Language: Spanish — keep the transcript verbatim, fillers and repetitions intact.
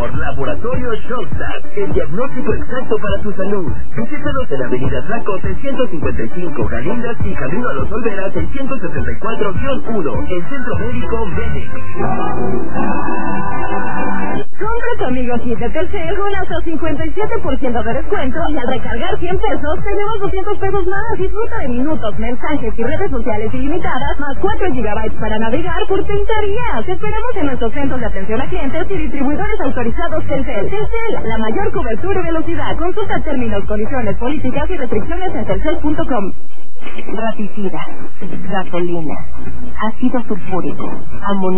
por Laboratorio Shopstat, el diagnóstico exacto para tu salud. Visítanos en Avenida Tlaco trescientos cincuenta y cinco, Galindas y Camino a los Olveras seiscientos sesenta y cuatro uno, el Centro Médico Medic. Compra tu amigo Hit de Telcel con hasta cincuenta y siete por ciento de descuento y al recargar cien pesos te llevas doscientos pesos más. Disfruta de minutos, mensajes y redes sociales ilimitadas, más cuatro gigabytes para navegar por treinta días. Te esperamos en nuestros centros de atención a clientes y distribuidores autorizados Telcel. Telcel, la mayor cobertura y velocidad. Consulta términos, condiciones, políticas y restricciones en telcel punto com. Raticida, gasolina, ácido sulfúrico, amoníaco.